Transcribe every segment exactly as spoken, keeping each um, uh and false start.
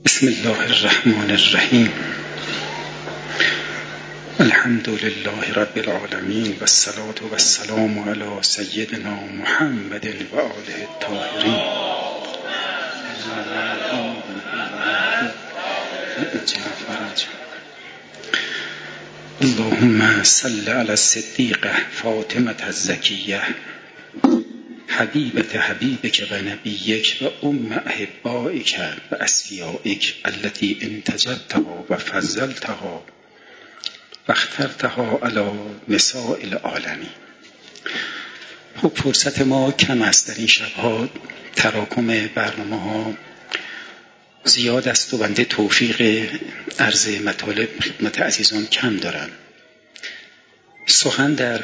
بسم الله الرحمن الرحیم. الحمد لله رب العالمین و الصلاة و السلام علی سیدنا محمد و آله الطاهرین. اللهم صل علی الصدیقة فاطمة الزکیة حبیبة حبیبک و نبیک و ام احبائک و اصفیائک التي انتجبتها و فضلتها و اخترتها علی نساء العالمین. خب فرصت ما کم است در این شبها، تراکم برنامه ها زیاد است و بنده توفیق عرض مطالب خدمت عزیزان کم دارم. سخن در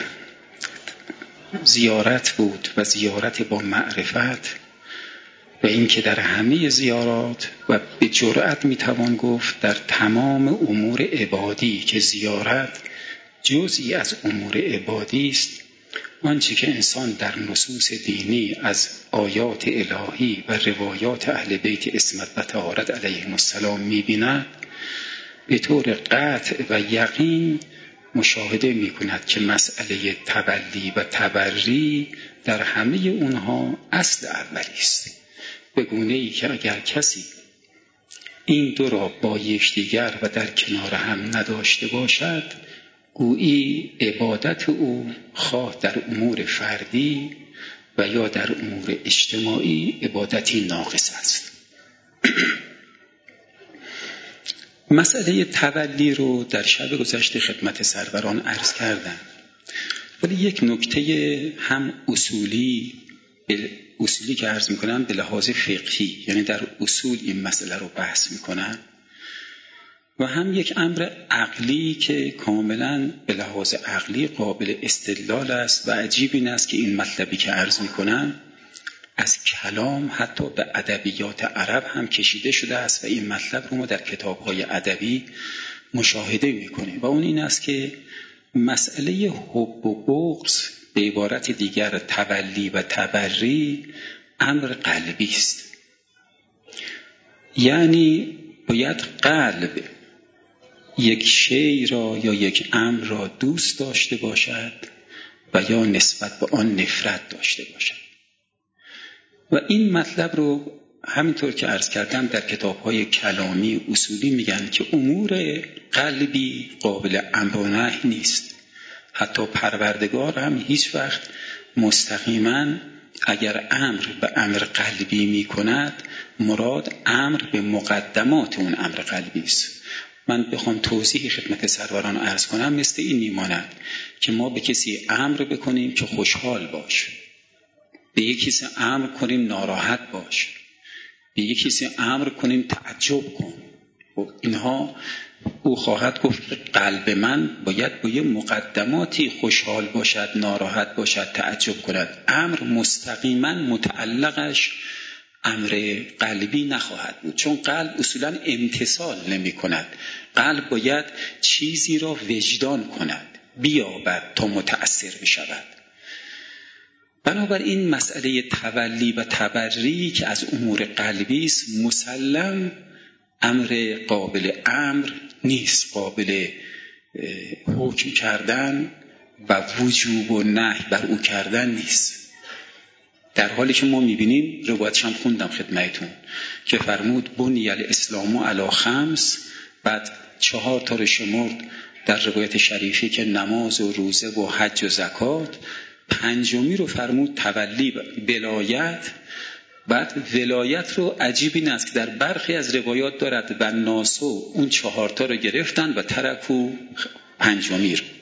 زیارت بود و زیارت با معرفت و اینکه در همه زیارات و به جرأت میتوان گفت در تمام امور عبادی که زیارت جزئی از امور عبادی است، آنچه که انسان در نصوص دینی از آیات الهی و روایات اهل بیت عصمت و طهارت علیهم السلام می‌بیند، به طور قطع و یقین مشاهده می‌کند که مسئله تبلی و تبری در همه اونها اصل اولی است، به گونه‌ای که اگر کسی این دو را با یکدیگر و در کنار هم نداشته باشد، گویی عبادت او خواه در امور فردی و یا در امور اجتماعی عبادتی ناقص است. مسئله تولی رو در شب گذشته خدمت سروران عرض کردم، ولی یک نکته هم اصولی اصولی که عرض میکنم به لحاظ فقهی، یعنی در اصول این مسئله رو بحث میکنم، و هم یک امر عقلی که کاملا به لحاظ عقلی قابل استدلال است و عجیب این است که این مطلبی که عرض میکنم از کلام حتی به ادبیات عرب هم کشیده شده است و این مطلب رو ما در کتاب‌های ادبی مشاهده میکنیم، و اون این است که مسئله حب و بغض، به عبارت دیگر تولی و تبری، امر قلبی است. یعنی باید قلب یک شی را یا یک امر را دوست داشته باشد و یا نسبت به آن نفرت داشته باشد. و این مطلب رو همینطور که عرض کردم در کتاب‌های کلامی اصولی میگن که امور قلبی قابل امر و نهی نیست. حتی پروردگار هم هیچ وقت مستقیما اگر امر به امر قلبی میکند، مراد امر به مقدمات اون امر قلبی است. من بخوام توضیح خدمت سروران عرض کنم، مثل این میماند که ما به کسی امر بکنیم که خوشحال باش، به یک کسی امر کنیم ناراحت باش، به یک کسی امر کنیم تعجب کن. و اینها او خواهد گفت که قلب من باید با یه مقدماتی خوشحال باشد، ناراحت باشد، تعجب کند. امر مستقیما متعلقش امر قلبی نخواهد بود، چون قلب اصولا امتثال نمی کند. قلب باید چیزی را وجدان کند، بیابد تا متأثر بشود. بنابراین مسئله تولی و تبری که از امور قلبی است، مسلم امر قابل امر نیست، قابل حکم کردن و وجوب و نهی بر او کردن نیست. در حالی که ما میبینیم، روایتش هم خوندم خدمتتون که فرمود بنی الاسلام علی خمس، بعد چهار تا رو شمرد در روایت شریفی که نماز و روزه و حج و زکات، پنجمی رو فرمود تولی ولایت. بعد ولایت رو عجیب این است که در برخی از روایات دارد و ناسو اون چهار تا رو گرفتن و ترکو پنجمی رو.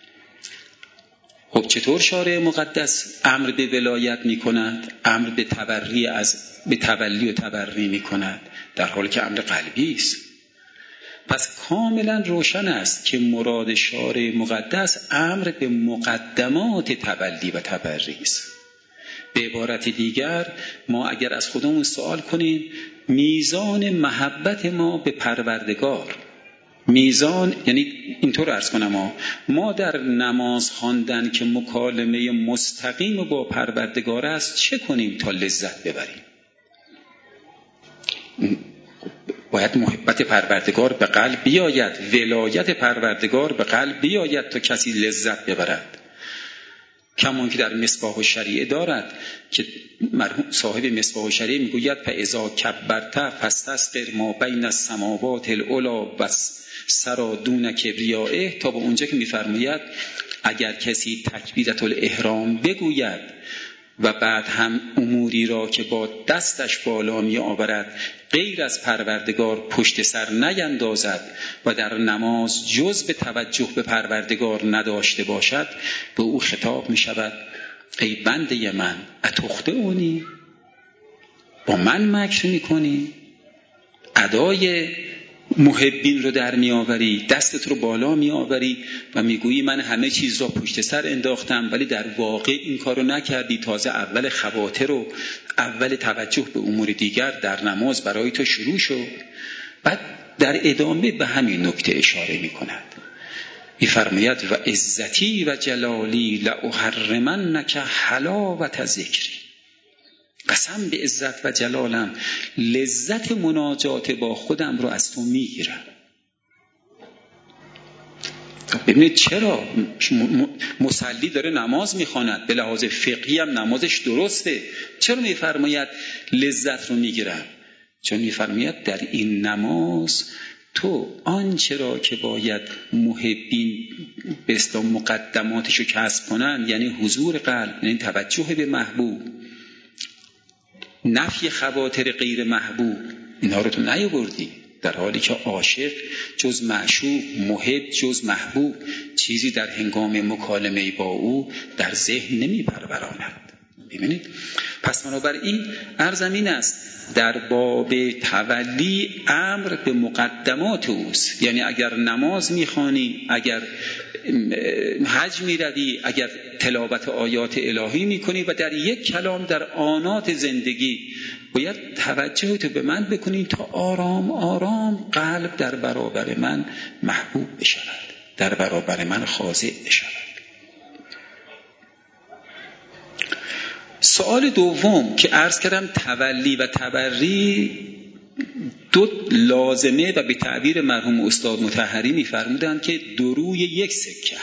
خب چطور شارع مقدس امر به ولایت می کند، امر به تبری از به تولی و تبری می کند، در حالی که امر قلبی است؟ پس کاملا روشن است که مراد شارع مقدس امر به مقدمات تولی و تبری است. به عبارت دیگر، ما اگر از خودمون سوال کنیم میزان محبت ما به پروردگار، میزان، یعنی اینطور عرض کنم، ما, ما در نماز خواندن که مکالمه مستقیم با پروردگار است، چه کنیم تا لذت ببریم؟ باید باید محبت پروردگار به قلب بیاید، ولایت پروردگار به قلب بیاید تا کسی لذت ببرد. کمان که در مصباح الشریعه دارد که مرحوم صاحب مصباح الشریعه میگوید فاذا کبرت فاستسقر ما بین السماوات العلی و سرا دون کبریائه، تا به اونجا که میفرماید اگر کسی تکبیرة الاحرام بگوید و بعد هم اموری را که با دستش بالا می آورد غیر از پروردگار پشت سر نیندازد و در نماز جز به توجه به پروردگار نداشته باشد، به او خطاب می شود ای بنده من اتخطئونی، با من مکر می کنی، ادای محبین رو در می آوری، دستت رو بالا می آوری و می گویی من همه چیز را پشت سر انداختم، ولی در واقع این کار رو نکردی. تازه اول خواطر رو، اول توجه به امور دیگر در نماز برای تو شروع شد. بعد در ادامه به همین نکته اشاره می کند، می فرماید و عزتی و جلالی لأحرمنک حلاوة ذکری، قسم به عزت و جلالم لذت مناجات با خودم رو از تو میگیرم. ببینید چرا مصلی داره نماز میخواند، به لحاظ فقهی هم نمازش درسته، چرا میفرماید لذت رو میگیرم؟ چون میفرماید در این نماز تو آنچه را که باید محبین به اصطلاح مقدماتشو کسب کنن، یعنی حضور قلب، یعنی توجه به محبوب، نفی خواطر غیر محبوب، اینا رو تو نیاوردی، در حالی که عاشق جز معشوق، محب جز محبوب چیزی در هنگام مکالمه با او در ذهن نمی پروراند. ببینید، پس بنابراین عرضم این است در باب تولی امر به مقدمات اوست. یعنی اگر نماز میخوانی، اگر حج میروی، اگر تلاوت آیات الهی میکنی و در یک کلام در آنات زندگی باید توجهت به من بکنی تا آرام آرام قلب در برابر من محبوب بشود، در برابر من خاضع بشود. سوال دوم که عرض کردم تولی و تبری دو لازمه و به تعبیر مرحوم استاد مطهری می‌فرمودند که دو روی یک سکه،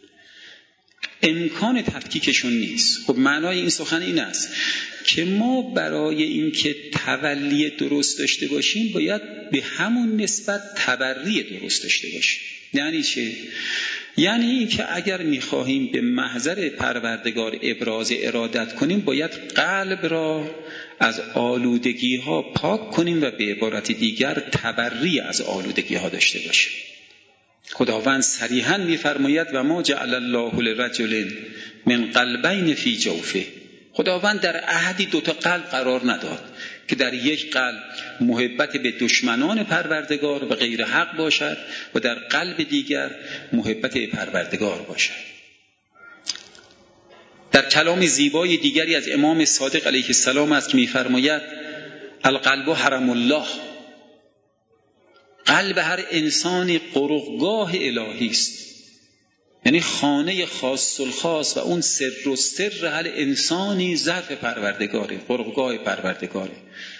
امکان تفکیکشون نیست. خب معنای این سخن این است که ما برای اینکه تولی درست داشته باشیم باید به همون نسبت تبری درست داشته باشیم. یعنی چه؟ یعنی این که اگر می‌خواهیم به محضر پروردگار ابراز ارادت کنیم باید قلب را از آلودگی ها پاک کنیم و به عبارت دیگر تبری از آلودگی ها داشته باشیم. خداوند صریحاً می‌فرماید و ما جعل الله لرجل من قلبین فی جوفه. خداوند در احدی دوتا قلب قرار نداد که در یک قلب محبت به دشمنان پروردگار و غیر حق باشد و در قلب دیگر محبت به پروردگار باشد. در کلام زیبای دیگری از امام صادق علیه السلام است که می‌فرماید القلب حرم الله، قلب هر انسانی قرقگاه الهی است، یعنی خانه خاص الخاص و اون سر و سر هر انسانی ظرف پروردگاره، قرقگاه پروردگاره.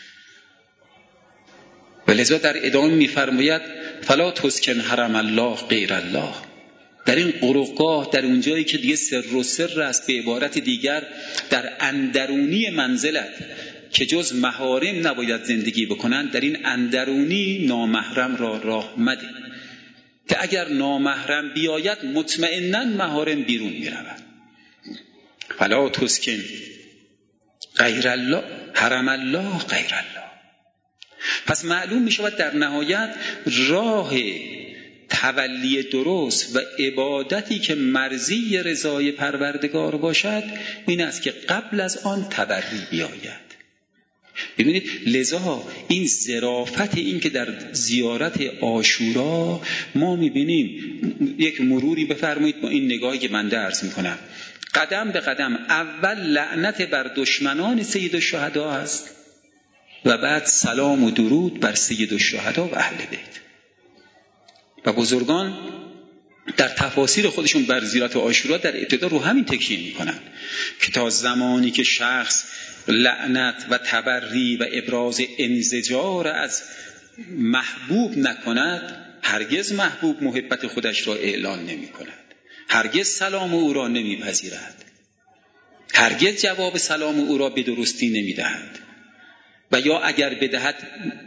ولذا در ادامه می‌فرماید فلا تسکن حرم الله غیر الله، در این قرقگاه، در اونجایی که دیگه سر و سر است، به عبارت دیگر در اندرونی منزلت که جز محارم نباید زندگی بکنن، در این اندرونی نامحرم را راه مده که اگر نامحرم بیاید مطمئناً محارم بیرون می‌رود. فلا تسکن غیر الله حرم الله غیر الله. پس معلوم می‌شود در نهایت راه تولی درست و عبادتی که مرضی رضای پروردگار باشد این است که قبل از آن تبری بیاید. ببینید، لذا این ظرافت این که در زیارت عاشورا ما می‌بینیم، یک مروری بفرمایید با این نگاهی که من درس می‌کنم، قدم به قدم اول لعنت بر دشمنان سید الشهدا است و بعد سلام و درود بر سید الشهدا و اهل بیت. و بزرگان در تفاسیر خودشون بر زیارت عاشورا در ابتدا رو همین تکیه میکنن که تا زمانی که شخص لعنت و تبری و ابراز انزجار از محبوب نکند هرگز محبوب محبت خودش را اعلان نمی کند، هرگز سلام او را نمی پذیرد، هرگز جواب سلام او را به درستی نمی دهد و یا اگر بدهد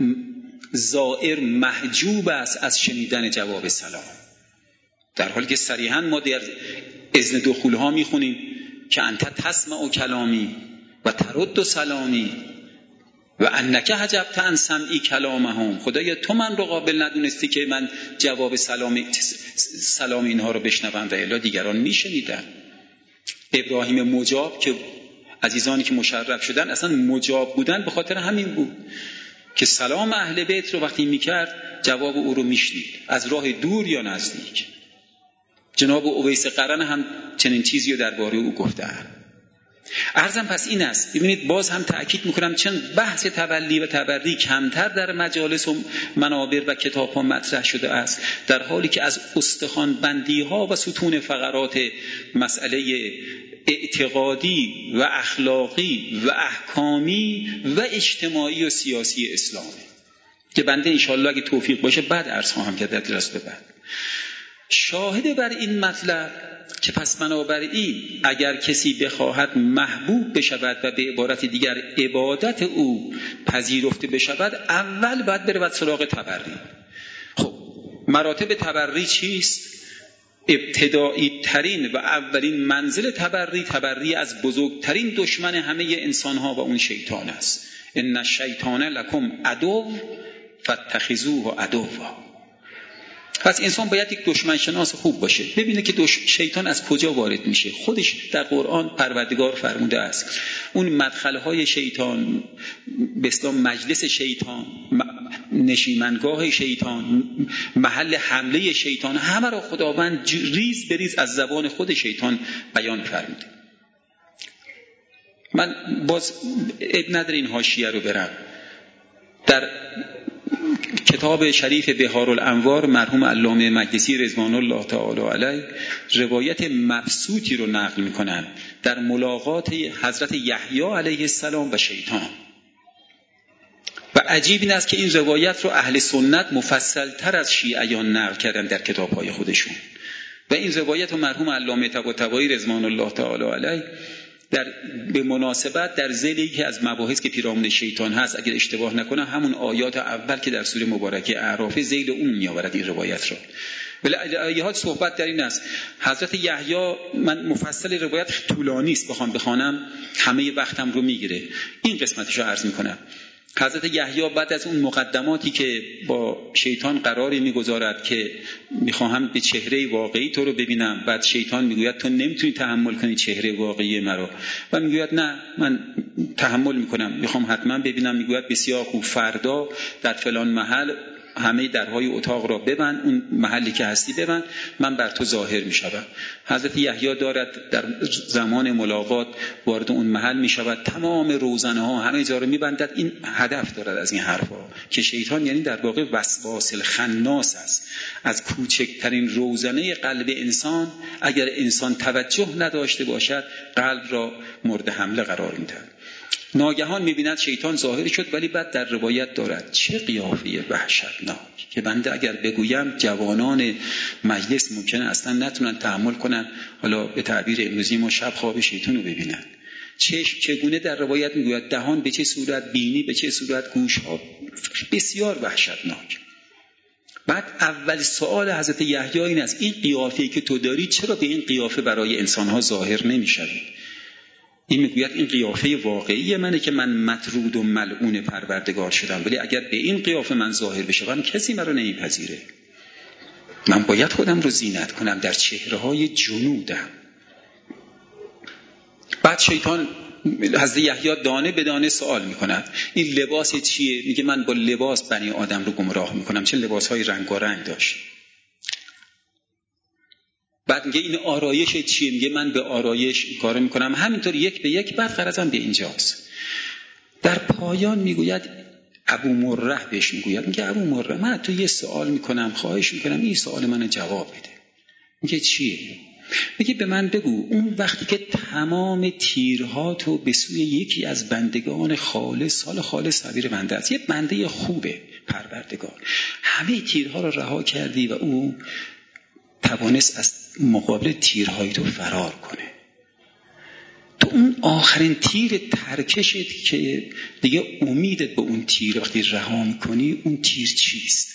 زائر محجوب است از شنیدن جواب سلام، در حالی که صریحاً ما در اذن دخول ها می خونیم که انت تسمع کلامی و ترد سلامی و انک حجبت عن سمعی کلامهم. خدایا تو من رو قابل ندونستی که من جواب سلام سلام اینها رو بشنوم و الا دیگران میشنیدن. ابراهیم مجاب که عزیزانی که مشرف شدن اصلا مجاب بودن به خاطر همین بود که سلام اهل بیت رو وقتی میکرد جواب او رو میشنید، از راه دور یا نزدیک. جناب اویس قرن هم چنین چیزی رو درباره او گفتن. عرضم پس این است، ببینید باز هم تأکید میکنم چند بحث تبلی و تبری کمتر در مجالس و منابر و کتاب ها مطرح شده است، در حالی که از استخوان بندی ها و ستون فقرات مسئله اعتقادی و اخلاقی و احکامی و اجتماعی و سیاسی اسلامی که بنده انشاءالله اگه توفیق باشه بعد عرض خواهم کرد در جلسه بعد. شاهد بر این مطلب که پس بنابراین اگر کسی بخواهد محبوب بشود و به عبارت دیگر عبادت او پذیرفته بشود، اول باید برود سراغ تبری. خب مراتب تبری چیست؟ ابتدایی ترین و اولین منزل تبری تبری از بزرگترین دشمن همه انسان ها و اون شیطان است. ان الشیطان لکم عدو فاتخذوه عدوا. پس انسان باید یک دشمن شناس خوب باشه، ببینه که دش... شیطان از کجا وارد میشه. خودش در قرآن پروردگار فرموده است اون مدخلهای شیطان، به اصطلاح مجلس شیطان، نشیمنگاه شیطان، محل حمله شیطان، همه را خداوند ریز بریز از زبان خود شیطان بیان فرموده. من باز اب نداره این حاشیه رو برم. در کتاب شریف بهارالانوار مرحوم علامه مقدسی رضوان الله تعالی علیه روایت مبسوطی رو نقل میکنن در ملاقات حضرت یحیی علیه السلام و شیطان. و عجیب این است که این روایت رو اهل سنت مفصل تر از شیعیان نقل کردن در کتاب‌های خودشون و این روایت رو مرحوم علامه طباطبایی رضوان الله تعالی علیه در به مناسبت در ذیل یکی از مباحث که پیرامون شیطان هست، اگر اشتباه نکنم همون آیات اول که در سوره مبارکه اعراف، ذیل اون میآورد این روایت را. ولی ایهات صحبت در این است حضرت یحیی، من مفصل روایت طولانی است بخوام بخوانم همه وقتم رو میگیره، این قسمتش رو عرض میکنم. حضرت یحیی بعد از اون مقدماتی که با شیطان قراری میگذارد که میخواهم به چهره واقعی تو رو ببینم، بعد شیطان میگوید تو نمیتونی تحمل کنی چهره واقعی مرا و میگوید نه من تحمل میکنم، میخوام حتما ببینم. میگوید بسیار خوب، فردا در فلان محل همه درهای اتاق را ببند، اون محلی که هستی ببند، من بر تو ظاهر میشوم. حضرت یحیی دارد در زمان ملاقات وارد اون محل میشود، تمام روزنه ها همه جا رو میبندد. این هدف دارد از این حرفا که شیطان یعنی در واقع وسواس الخناس است، از کوچکترین روزنه قلب انسان اگر انسان توجه نداشته باشد قلب را مورد حمله قرار میدهد. ناگهان میبیند شیطان ظاهر شد، ولی بعد در روایت دارد چه قیافه وحشتناک که بنده اگر بگویم جوانان مجلس ممکنه اصلا نتونن تحمل کنن، حالا به تعبیر امروزی ما شب خواب شیطان رو ببینن. چشم چگونه در روایت میگوید، دهان به چه صورت، بینی به چه صورت، گوش ها، بسیار وحشتناک. بعد اول سوال حضرت یحیی این است این قیافه‌ای که تو داری چرا به این قیافه برای انسان‌ها ظاهر نمی‌شوی؟ این میگوید این قیافه واقعی منه که من مطرود و ملعون پروردگار شدم، ولی اگر به این قیافه من ظاهر بشم کسی من رو نمیپذیره. من باید خودم رو زینت کنم در چهره‌های جنودم. بعد شیطان حضرت یحیی دانه به دانه سوال میکند این لباس چیه؟ میگه من با لباس بنی آدم رو گمراه میکنم. چه لباس‌های رنگارنگ داشت. بعد میگه این آرایش چیه؟ میگه من به آرایش کار میکنم. همینطور یک به یک. بعد غرضم به اینجاست. در پایان میگوید ابو مره بهش میگوید، میگه ابو مره من تو یه سوال میکنم، خواهش میکنم این سوال منو جواب بده. میگه چیه؟ میگه به من بگو اون وقتی که تمام تیرها تو به سوی یکی از بندگان خالص، حالا خالص تعبیر بنده است، یه بنده خوبه پروردگار، همه تیرها رو رها کردی و او توانست از مقابل تیرهای تو فرار کنه، تو اون آخرین تیر ترکشت که دیگه امیدت به اون تیر وقتی رها میکنی، اون تیر چیست؟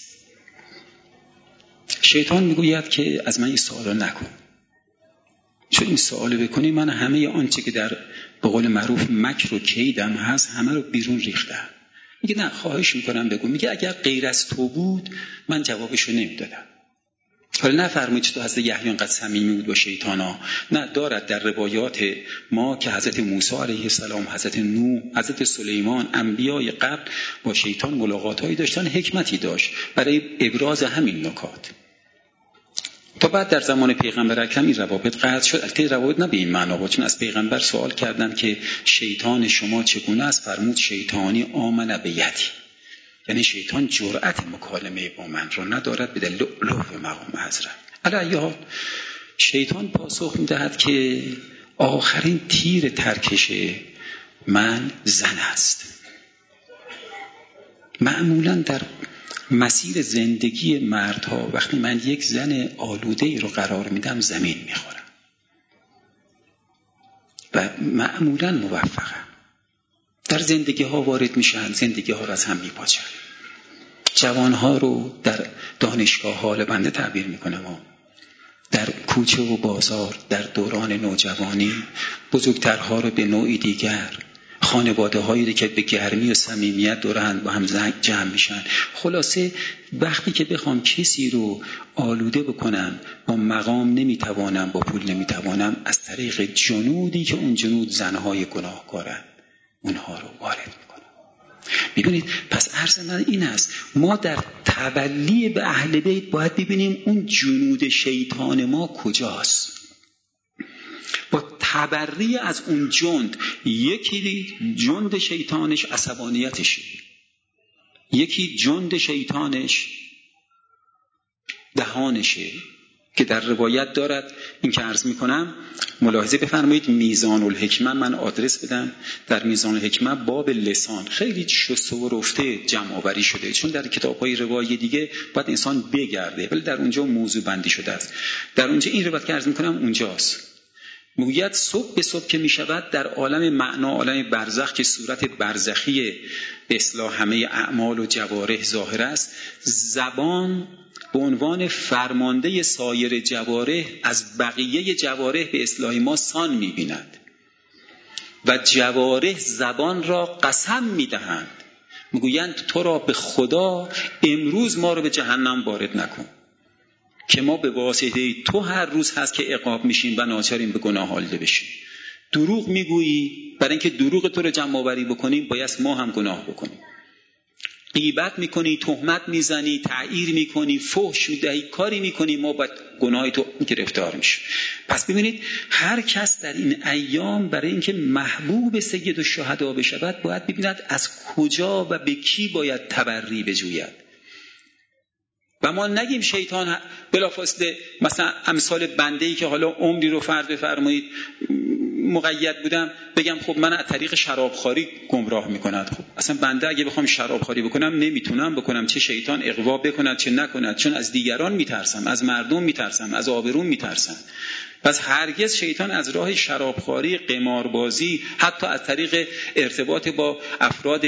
شیطان میگوید که از من این سوالو نکن، چون این سوالو بکنی من همه آنچه که در به قول معروف مکر و کیدم هست همه رو بیرون ریختم. میگه نه خواهش میکنم بگو. میگه اگر غیر از تو بود من جوابشو نمیدادم. حالا نفرمایید تو حضرت یحیی انقدر صمیمی بود با شیطانا، نه، دارد در روایات ما که حضرت موسی علیه السلام، حضرت نوح، حضرت سلیمان، انبیای قبل با شیطان ملاقاتایی داشتن، حکمتی داشت برای ابراز همین نکات. تا بعد در زمان پیغمبر اکرم این روابط قطع شد. البته روابط نه به این معنا بود، چون از پیغمبر سوال کردن که شیطان شما چگونه است، فرمود شیطانی آمن به یدی، یعنی شیطان جرأت مکالمه با من رو ندارد به دلیل لوح مقام حضرت. علیه شیطان پاسخ میدهد که آخرین تیر ترکش من زن است. معمولا در مسیر زندگی مردها وقتی من یک زن آلوده ای رو قرار میدم زمین میخورم و معمولا موفقم. در زندگی ها وارد میشن، زندگی ها رو از هم میپاچن. جوان ها رو در دانشگاه حال بنده تعبیر میکنم ها. در کوچه و بازار در دوران نوجوانی، بزرگترها رو به نوعی دیگر، خانواده هایی که به گرمی و صمیمیت دورند با هم جمع میشن. خلاصه وقتی که بخوام کسی رو آلوده بکنم با مقام نمیتوانم، با پول نمیتوانم، از طریق جنودی که اون جنود زنهای گناهکارن اونها رو وارد میکنم. میبینید پس عرض من این است، ما در تولی به اهل بیت باید ببینیم اون جنود شیطان ما کجاست، با تبری از اون جند. یکی جند شیطانش عصبانیتشه، یکی جند شیطانش دهانشه که در روایت دارد. این که عرض میکنم ملاحظه بفرمایید. میزان الحکمه، من آدرس بدم، در میزان الحکمه باب لسان خیلی شسته و رفته جمع آوری شده، چون در کتاب‌های روایی دیگه باید انسان بگرده، ولی در اونجا موضوع بندی شده است. در اونجا این روایت که عرض میکنم اونجاست. میگوید صبح به صبح که میشود در عالم معنا، عالم برزخ که صورت برزخی به اصلاح همه اعمال و جوارح ظاهر است، زبان به عنوان فرمانده سایر جوارح از بقیه جوارح به اصلاح ما سان می‌بیند و جوارح زبان را قسم می‌دهند، میگویند تو را به خدا امروز ما رو به جهنم وارد نکن که ما به واسطه تو هر روز هست که عقاب میشیم و ناچاریم به گناه آلوده بشیم. دروغ میگویی، برای اینکه دروغ تو رو جمع آوری بکنیم باید ما هم گناه بکنیم. غیبت میکنی، تهمت میزنی، تعییر میکنی، فحش میدهی، کاری میکنی، ما باید گناه تو گرفتار میشیم. پس ببینید هر کس در این ایام برای اینکه محبوب سید الشهدا بشود باید ببیند از کجا و به کی باید تبری بجوید. و ما نگیم شیطان بلافاصله مثلا امثال بنده‌ای که حالا عمری رو فرض بفرمایید مقید بودم بگم خب من از طریق شرابخواری گمراه میکند. خب اصلا بنده اگه بخوام شرابخواری بکنم نمیتونم بکنم، چه شیطان اغوا بکند چه نکند، چون از دیگران میترسم، از مردم میترسم، از آبرون میترسم. پس هرگز شیطان از راه شرابخواری، قماربازی، حتی از طریق ارتباط با افراد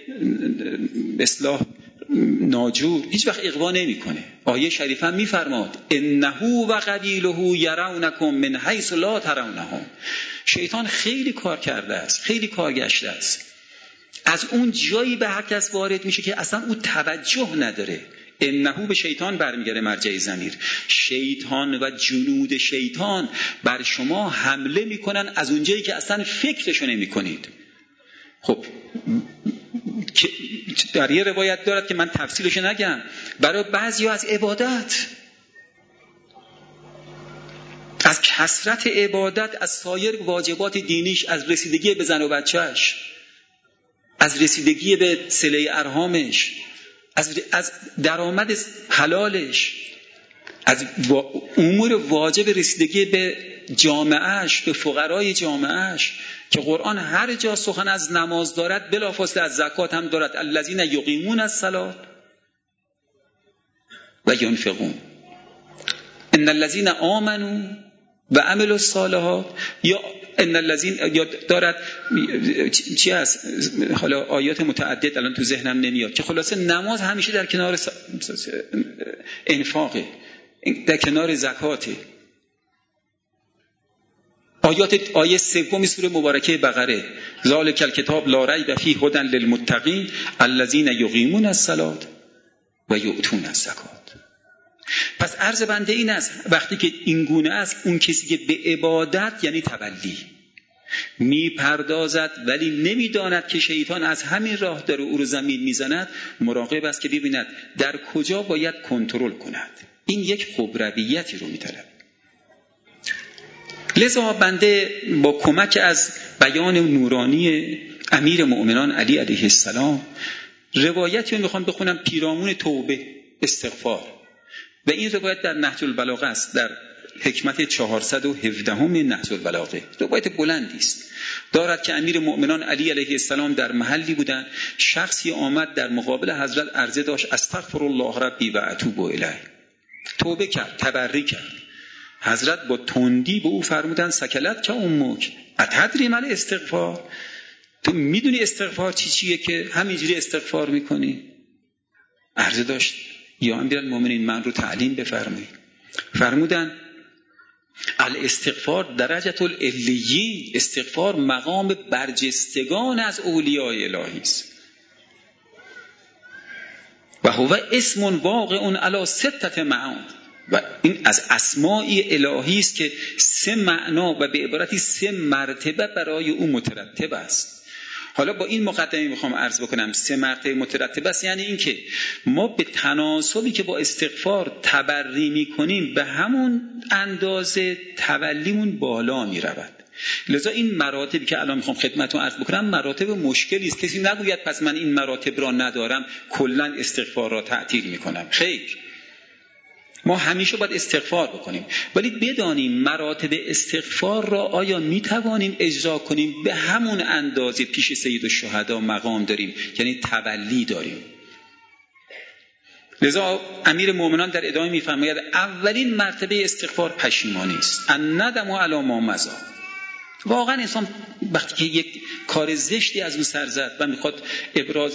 اصلاح ناجور هیچ وقت اغوا نمیکنه. آیه شریفه میفرماد انه و قبیله یرونکم من حیث لا ترونهم. شیطان خیلی کار کرده است، خیلی کار گشته است، از اون جایی به هر کس وارد میشه که اصلا او توجه نداره. انه به شیطان برمیگره مرجع ضمیر. شیطان و جنود شیطان بر شما حمله میکنن از اون جایی که اصلا فکرشو نمیکنید. خب در یه روایت دارد که من تفصیلش نگم، برای بعضی از عبادت، از کثرت عبادت، از سایر واجبات دینیش، از رسیدگی به زن و بچهش، از رسیدگی به صله ارحامش، از از درآمد حلالش، از امور واجب رسیدگی به جامعهش، به فقرای جامعهش، که قرآن هر جا سخن از نماز دارد بلافاصله از زکات هم دارد. الذین یقیمون الصلاة و ینفقون. ان الذین آمنوا و عملوا الصالحات، یا ان الذین، یا دارد چی هست، حالا آیات متعدد الان تو ذهنم نمیاد، که خلاصه نماز همیشه در کنار انفاقه، در کنار زکاته. آیات آیه سوم سوره مبارکه بقره، ذالک الکتاب لا ریب فیه هدی للمتقین الذین یقیمون الصلاة و یؤتون الزکات. پس عرض بنده این است وقتی که این گونه است، اون کسی که به عبادت یعنی تولی میپردازد ولی نمیداند که شیطان از همین راه داره او رو زمین میزند، مراقب است که ببیند در کجا باید کنترل کند. این یک خبرویتی رو میطلبه. لذا بنده با کمک از بیان نورانی امیر مؤمنان علی علیه السلام روایتی رو میخوام بخونم، پیرامون توبه، استغفار. و این روایت در نهج البلاغه است، در حکمت چهارصد و هفده هم نهج البلاغه. روایت بلندی است. دارد که امیر مؤمنان علی علیه السلام در محلی بودند، شخصی آمد در مقابل حضرت عرضه داشت استغفر الله ربی و اتوب الیه. توبه کرد، تبرئه کرد. حضرت با تندی به او فرمودند سکلت که امک اتدری من استغفار، تو میدونی استغفار چی چیه که همینجوری استغفار میکنی؟ عرضه داشت یا امیرالمومنین من رو تعلیم بفرمایید. فرمودند الاستغفار درجة العلیین، استغفار مقام برجستگان از اولیاء الهی است. و هو اسم واقع علی ستة معان، و این از اسماء الهی است که سه معنا و به عبارتی سه مرتبه برای او مترتب است. حالا با این مقدمه میخوام عرض بکنم سه مرتبه مترتب است، یعنی این که ما به تناسبی که با استغفار تبرئه میکنیم به همون اندازه تولیمون بالا میرود. لذا این مراتبی که الان میخوام خدمتتون عرض بکنم مراتب مشکلی است. کسی نگوید پس من این مراتب را ندارم کلا استغفار را تعطیل میکنم. خیر، ما همیشه باید استغفار بکنیم، ولی بدانیم مراتب استغفار را آیا میتوانیم اجرا کنیم به همون اندازه پیش سید الشهدا مقام داریم، یعنی تولی داریم. لذا امیر مومنان در ادامه میفرماید اولین مرتبه استغفار پشیمانی است، الندم علی ما مضی. واقعا انسان وقتی که یک کار زشتی از او سر زد و میخواد ابراز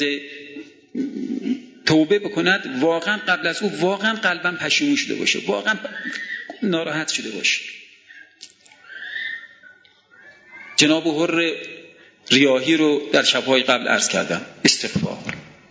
توبه بکند، واقعا قبل از او واقعا قلباً پشیمون شده باشه، واقعا ناراحت شده باشه. جناب حر ریاحی رو در شب‌های قبل عرض کردم، استغفار.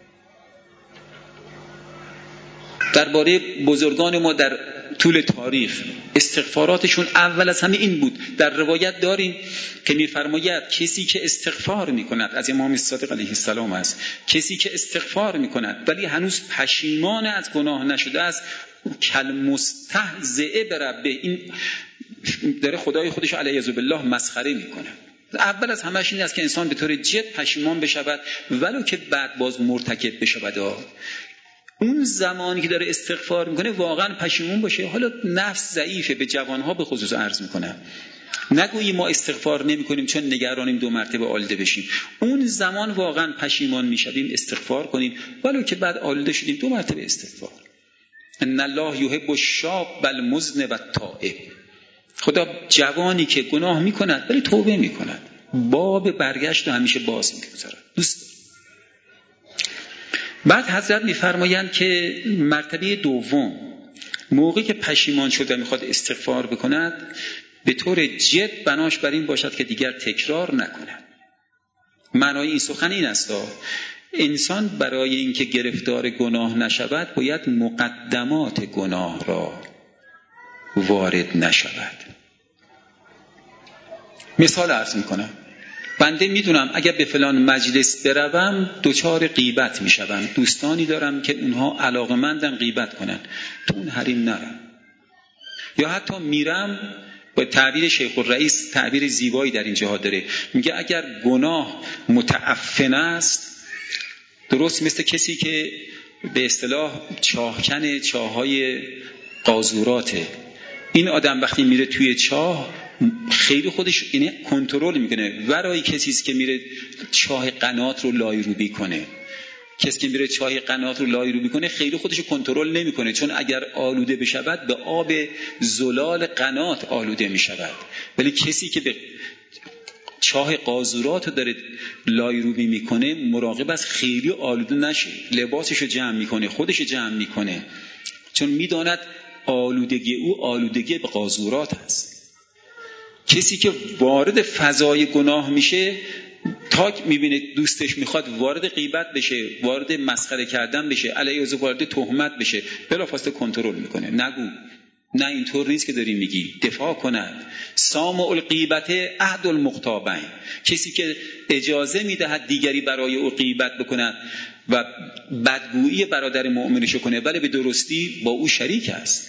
درباره بزرگان ما در طول تاریخ استغفاراتشون اول از همه این بود. در روایت داریم که می‌فرماید کسی که استغفار می‌کند، از امام صادق علیه السلام است، کسی که استغفار می‌کند ولی هنوز پشیمان از گناه نشده است، کل مستهزئ بربه، این داره خدای خودش علیه بالله مسخره می‌کنه. اول از همه‌اش این است که انسان به طور جد پشیمان بشود ولو که بعد باز مرتکب بشود. اون زمانی که داره استغفار میکنه واقعا پشیمون باشه. حالا نفس ضعیفه، به جوانها به خصوص عرض میکنم، نگویی ما استغفار نمیکنیم چون نگرانیم دو مرتبه آلوده بشیم. اون زمان واقعا پشیمان میشویم، استغفار کنیم ولو که بعد آلوده شدیم، دو مرتبه استغفار. ان الله یحب الشاب المذنب التائب. خدا جوانی که گناه میکند ولی توبه میکند، باب برگشت همیشه باز میگذارد، دوست. بعد حضرت میفرمایند که مرتبه دوم، موقعی که پشیمان شده میخواد استغفار بکند، به طور جد بناش بر این باشد که دیگر تکرار نکند. معنای این سخن این است انسان برای اینکه گرفتار گناه نشود باید مقدمات گناه را وارد نشود. مثال عرض میکنم، بنده میدونم اگر به فلان مجلس بروم دوچار غیبت میشوم، دوستانی دارم که اونها علاقمندن غیبت کنن، تو اون حریم نرم. یا حتی میرم، با تعبیر شیخ الرئیس تعبیر زیبایی در این جهاد داره، میگه اگر گناه متعفن است، درست مثل کسی که به اصطلاح چاهکن چاهای قاذوراته. این آدم وقتی میره توی چاه خیلی خودش اینه کنترل میکنه، ورای کسی است که میره چاه قنات رو لایروبی کنه. کسی که میره چاه قنات رو لایروبی کنه خیلی خودش رو کنترل نمیکنه، چون اگر آلوده بشود به آب زلال قنات آلوده میشود. ولی کسی که به چاه قاذورات رو داره لایروبی میکنه مراقب از خیلی آلوده نشه، لباسش رو جمع میکنه، خودش رو جمع میکنه، چون میداند آلودگی او آلودگی به قاذورات است. کسی که وارد فضای گناه میشه تا میبینه دوستش میخواد وارد غیبت بشه، وارد مسخره کردن بشه، علیه از وارد تهمت بشه، بلافاصله کنترل میکنه. نگو، نه اینطور نیست که داری میگی، دفاع کند. سامع الغیبت احد المغتابین، کسی که اجازه میدهد دیگری برای او غیبت بکند و بدگویی برادر مؤمنشو کنه ولی به درستی با او شریک است.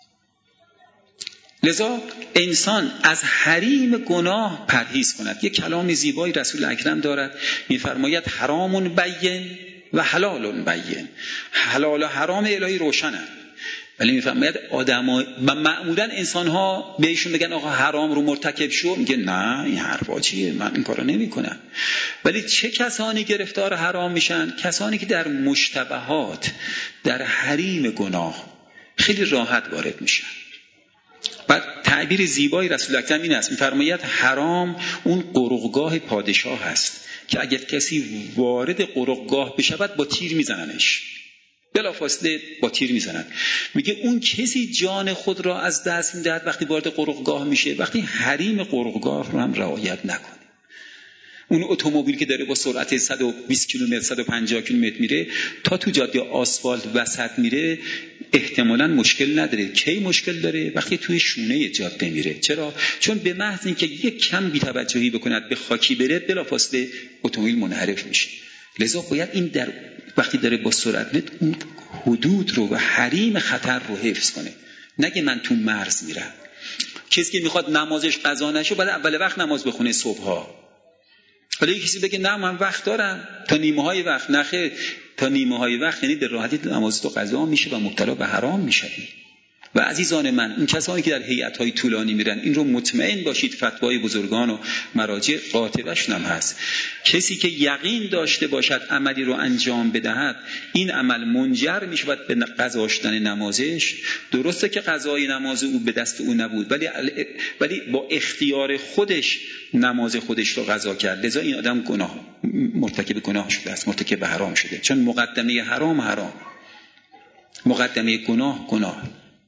لذا انسان از حریم گناه پرهیز کند. یک کلام زیبایی رسول اکرم دارد، میفرماید حرام بین و حلال بین. حلال و حرام الهی روشنند، ولی میفرماید آدم‌ها و معمولا انسان‌ها بهشون میگن آقا حرام رو مرتکب شو، میگه نه این حرفا چیه، من این کارو نمی‌کنم. ولی چه کسانی گرفتار حرام میشن؟ کسانی که در مشتبهات، در حریم گناه خیلی راحت وارد میشن. بعد تعبیر زیبایی رسول اکرم این است، میفرماید حرام اون قرقگاه پادشاه است که اگر کسی وارد قرقگاه بشود با تیر میزننش، بلافاصله با تیر میزنن. میگه اون کسی جان خود را از دست میدهد وقتی وارد قرقگاه میشه، وقتی حریم قرقگاه رو هم رعایت نکنه. اون اتومبیل که داره با سرعت صد و بیست کیلومتر صد و پنجاه کیلومتر میره تا تو جاده آسفالت وسط میره احتمالاً مشکل نداره. کی مشکل داره؟ وقتی توی شونه جاده میره. چرا؟ چون به محض اینکه یک کم بی‌توجهی بکند به خاکی بره بلافاصله اتومبیل منحرف میشه. لذا باید این در وقتی داره با سرعت میره اون حدود رو و حریم خطر رو حفظ کنه، نگه من تو مرز میرم. کسی که میخواد نمازش قضا نشه بعد اول وقت نماز بخونه صبحا، ولی کسی بگه نه من وقت دارم تا نیمه های وقت، نخیر، تا نیمه های وقت یعنی به راحتی نماز تو قضا میشه و مبتلا به حرام میشوی. و عزیزان من، این کسانی که در هیئت‌های طولانی میرن این رو مطمئن باشید فتوای بزرگان و مراجع قاطبه‌شون هم هست. کسی که یقین داشته باشد عملی رو انجام بدهد این عمل منجر میشود به قضا شدن نمازش. درسته که قضای نماز او به دست او نبود ولی ولی با اختیار خودش نماز خودش رو قضا کرد. لذا این آدم گناه مرتکب گناه شده است، مرتکب حرام شده، چون مقدمه حرام حرام، مقدمه گناه گناه.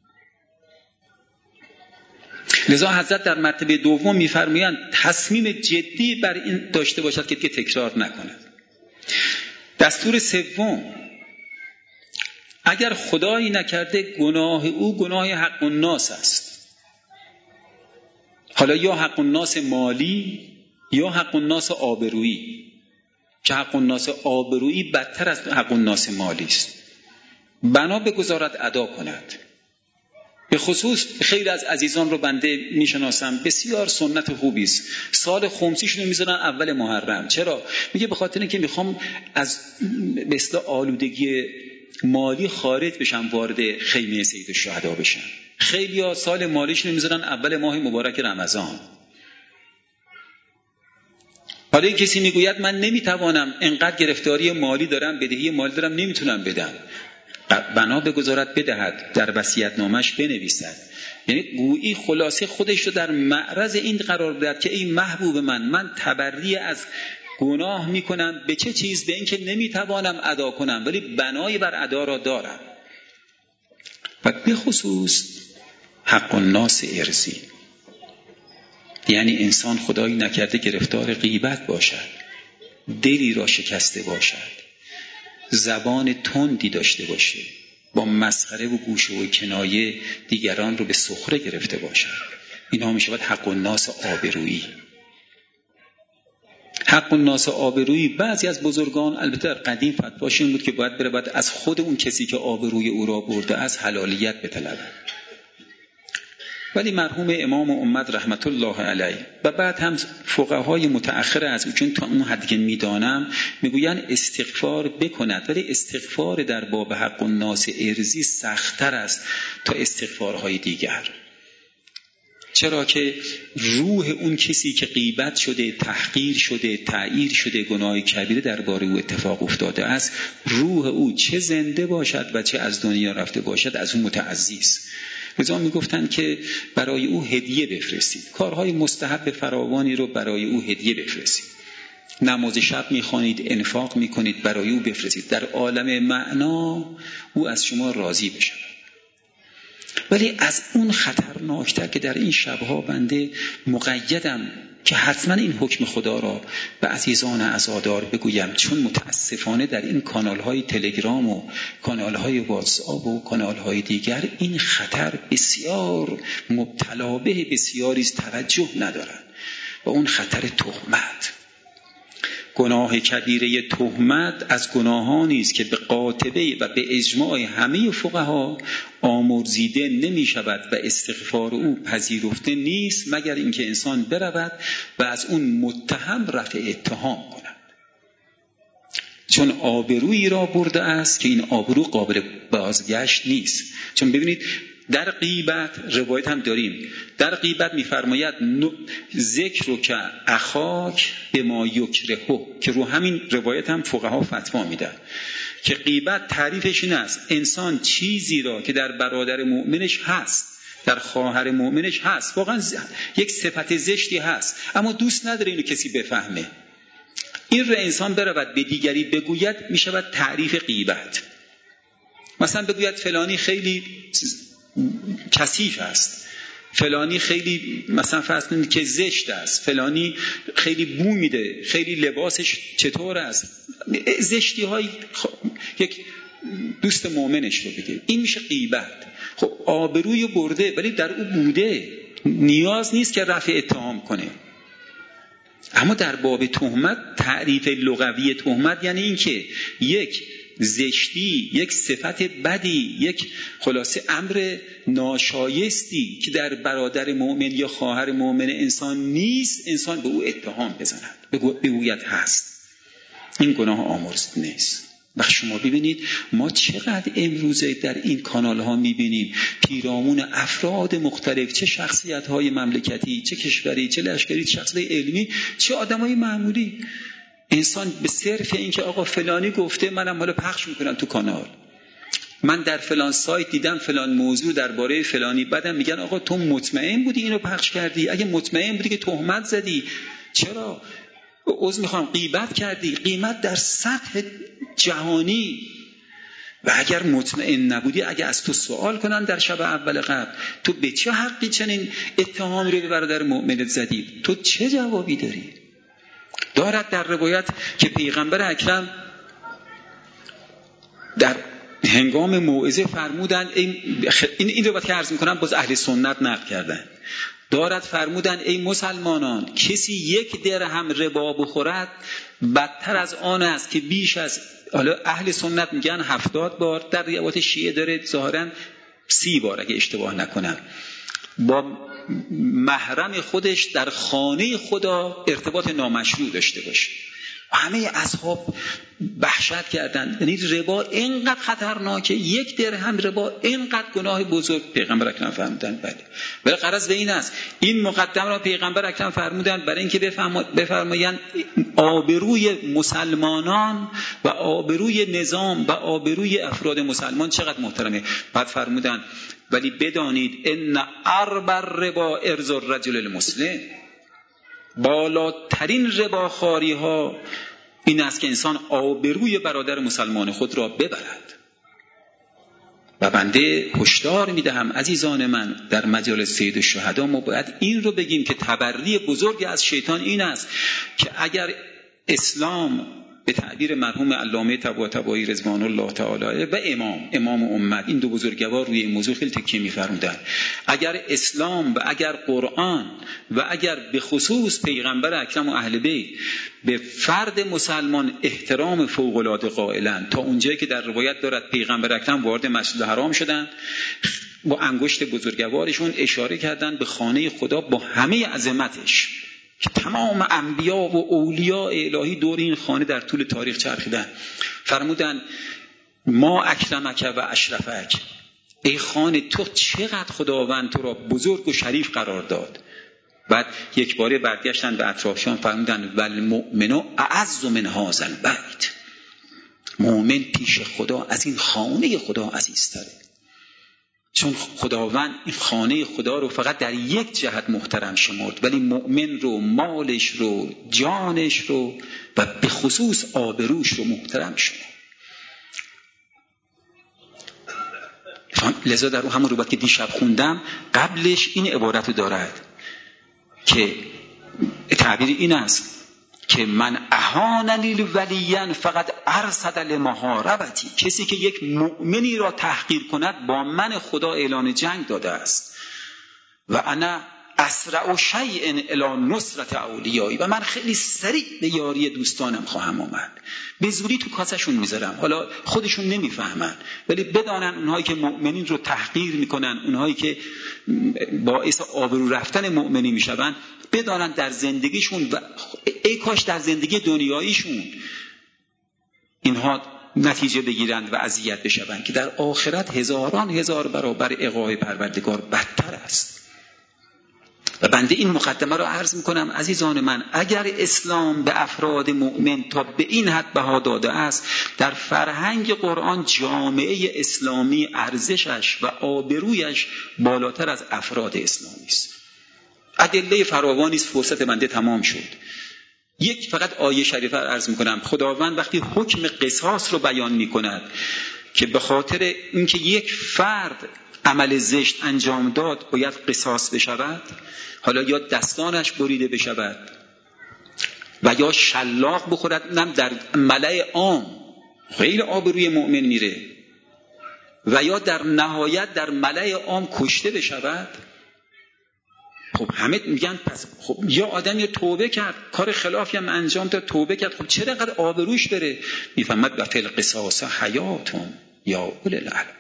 لذا حضرت در مرتبه دوم می‌فرمایند تصمیم جدی بر این داشته باشد که دیگه تکرار نکند. دستور سوم، اگر خدایی نکرده گناه او گناه حق الناس است، حالا یا حق الناس مالی یا حق الناس آبرویی، که حق الناس آبرویی بدتر از حق الناس مالی است، بنا بگذارد ادا کند. به خصوص خیلی از عزیزان رو بنده میشناسم بسیار سنت خوبی است، سال خمسیشون رو میذارن اول محرم. چرا؟ میگه به خاطر اینکه میخوام از به اصطلاح آلودگی مالی خارج بشم، وارد خیمه سید الشهدا بشم. خیلی ها سال مالیشون رو میذارن اول ماه مبارک رمضان. حالا کسی میگوید من نمیتوانم، انقدر گرفتاری مالی دارم، بدهی مالی دارم، نمیتونم بدم. بنا بگذارد بدهد، در وصیت‌نامه‌اش بنویسد. یعنی گویی خلاصه خودش رو در معرض این قرار بدهد که ای محبوب من، من تبری از گناه میکنم. به چه چیز؟ به این که نمیتوانم ادا کنم ولی بنای بر ادا را دارم. و به خصوص حق الناس ارضی، یعنی انسان خدایی نکرده گرفتار غیبت باشد، دلی را شکسته باشد، زبان تندی داشته باشه، با مسخره و گوشه و کنایه دیگران رو به سخره گرفته باشد. اینا میشود حق الناس آبرویی. حق الناس آبرویی بعضی از بزرگان البته در قدیم فتواش این بود که باید بره باید از خود اون کسی که آبروی او را برده از حلالیت بطلبه. ولی مرحوم امام امت رحمت الله علیه و بعد هم فقهای متأخر از چون تا اون حدی که میدانم میگوین استغفار بکند، ولی استغفار در باب حق الناس ارضی سخت‌تر است تا استغفارهای دیگر. چرا که روح اون کسی که غیبت شده، تحقیر شده، تعییر شده، گناه کبیره درباره او اتفاق افتاده است، روح او چه زنده باشد و چه از دنیا رفته باشد از اون متعزی است. لذا میگفتن که برای او هدیه بفرستید، کارهای مستحب فراوانی رو برای او هدیه بفرستید. نماز شب میخوانید، انفاق میکنید، برای او بفرستید، در عالم معنا او از شما راضی بشه. ولی از اون خطرناکتر که در این شبها بنده مقیدم که حتما این حکم خدا را به عزیزان عزادار بگویم، چون متاسفانه در این کانالهای تلگرام و کانالهای واتساپ و کانالهای دیگر این خطر بسیار مبتلا به بسیاری توجه ندارند و اون خطر تهمت. گناه کبیره تهمت از گناهانی است که به قاطبه و به اجماع همه فقها آمرزیده نمی شود و استغفار او پذیرفته نیست مگر اینکه انسان برود و از اون متهم رفع اتهام کند، چون آبرویی را برده است که این آبرو قابل بازگشت نیست. چون ببینید در غیبت روایت هم داریم، در غیبت می‌فرماید ذکر که اخاک به ما یکرهه، که رو همین روایت هم فقها فتوا میدن که غیبت تعریفش این است: انسان چیزی را که در برادر مؤمنش هست، در خواهر مؤمنش هست، واقعا یک صفت زشتی هست، اما دوست نداره اینو کسی بفهمه، این رو انسان برود به دیگری بگوید، میشود تعریف غیبت. مثلا بگوید فلانی خیلی کثیف است، فلانی خیلی مثلا فرض کنید که زشت است، فلانی خیلی بو میده، خیلی لباسش چطور است، زشتی های یک دوست مؤمنش رو بگه، این میشه غیبت. خب آبروی برده ولی در او بوده، نیاز نیست که رفع اتهام کنه. اما در باب تهمت، تعریف لغوی تهمت یعنی این که یک زشتی، یک صفت بدی، یک خلاصه امر ناشایستی که در برادر مؤمن یا خواهر مؤمن انسان نیست، انسان به او اتهام بزند، بگوید هست. این گناه آمرزیده نیست. و شما ببینید ما چقدر امروزه در این کانال ها میبینیم پیرامون افراد مختلف، چه شخصیت های مملکتی، چه کشوری، چه لشکری، چه شخصیت علمی، چه آدم های معمولی، انسان به صرف این که آقا فلانی گفته منم حالا پخش میکنم تو کانال، من در فلان سایت دیدم فلان موضوع درباره فلانی، بعدم میگن آقا تو مطمئن بودی اینو پخش کردی؟ اگه مطمئن بودی که تهمت زدی، چرا؟ عذر میخوام غیبت کردی. غیبت در سطح جهانی. و اگر مطمئن نبودی، اگه از تو سوال کنن در شب اول قبل تو به چه حقی چنین اتهامی رو به برادر مؤمنت زدی، تو چه جوابی داری؟ دارد در روایت که پیغمبر اکرم در هنگام موعظه فرمودند، این این روایت که عرض میکنم باز اهل سنت نقل کردن، دارد فرمودند ای مسلمانان، کسی یک درهم ربا بخورد بدتر از آن است که بیش از، حالا اهل سنت میگن هفتاد بار، در روایت شیعه داره ظاهرا سی بار اگه اشتباه نکنم، با محرم خودش در خانه خدا ارتباط نامشروع داشته باشه. همه اصحاب وحشت کردند، یعنی ربا اینقدر خطرناکه، یک درهم ربا اینقدر گناه بزرگ. پیغمبر اکرم فرمودند بله، ولی غرض به این است این مقدم را پیغمبر اکرم فرمودند برای اینکه بفرمایند آبروی مسلمانان و آبروی نظام و آبروی افراد مسلمان چقدر محترمه. بعد فرمودند ولی بدانید ان اربع ربا ارز الرجل المسلم، بالاترین رباخواری ها این است که انسان آبروی برادر مسلمان خود را ببرد. و بنده هشدار میدهم عزیزان من، در مجالس سید الشهدا ما باید این رو بگیم که تبری بزرگ از شیطان این است که اگر اسلام به تعبیر مرحوم علامه طباطبایی رضوان الله تعالی و امام امام امت، این دو بزرگوار روی این موضوع خیلی تکیه می‌فرمودند. اگر اسلام و اگر قرآن و اگر به خصوص پیغمبر اکرم و اهل بیت به فرد مسلمان احترام فوق‌العاده قائلند، تا اونجایی که در روایت دارد پیغمبر اکرم وارد مسجد حرام شدند، با انگشت بزرگوارشون اشاره کردند به خانه خدا با همه عظمتش که تمام انبیا و اولیاء الهی دور این خانه در طول تاریخ چرخیدند. فرمودند ما اکرمک و اشرفک، ای خانه تو چقدر خداوند تو را بزرگ و شریف قرار داد. بعد یک باره برگشتن به اطرافشان فرمودند والمؤمن اعز من هذا البیت، مؤمن پیش خدا از این خانه خدا عزیزتره. چون خداوند این خانه خدا رو فقط در یک جهت محترم شمرد، ولی مؤمن رو، مالش رو، جانش رو و به خصوص آبروش رو محترم شمرد. لذا در همون روایت که دیشب خوندم قبلش این عبارت رو دارد که تعبیر این است که من اهان للولین فقط ارصد لمحاربتی، کسی که یک مؤمنی را تحقیر کند با من خدا اعلان جنگ داده است. و انا اسرع شیء الی نصرت اولیایی، و من خیلی سریع به یاری دوستانم خواهم آمد. به زوری تو کاسشون میذارم، حالا خودشون نمیفهمن، ولی بدانن اونهایی که مؤمنین رو تحقیر میکنن، اونهایی که باعث آبرو رفتن مؤمنی میشون، بدانن در زندگیشون و ای کاش در زندگی دنیاییشون اینها نتیجه بگیرند و اذیت بشوند که در آخرت هزاران هزار برابر عقاب پروردگار بدتر است. و بنده این مقدمه را عرض میکنم عزیزان من، اگر اسلام به افراد مؤمن تا به این حد بها داده است، در فرهنگ قرآن جامعه اسلامی ارزشش و آبرویش بالاتر از افراد اسلامی است. ادله فراوانی است، فرصت بنده تمام شد. یک فقط آیه شریفه را عرض میکنم. خداوند وقتی حکم قصاص رو بیان میکند که به خاطر اینکه یک فرد عمل زشت انجام داد باید قصاص بشود، حالا یا دستانش بریده بشود و یا شلاق بخورد، اونم در ملأ عام، خیلی آبروی مؤمن میره، و یا در نهایت در ملأ عام کشته بشود. خب همه میگن پس خب یا آدمی توبه کرد، کار خلافی هم انجام داد، توبه کرد، خب چرا انقدر آبروش بره؟ میفهمد و فی القصاص حیاتون یا اول الالباب.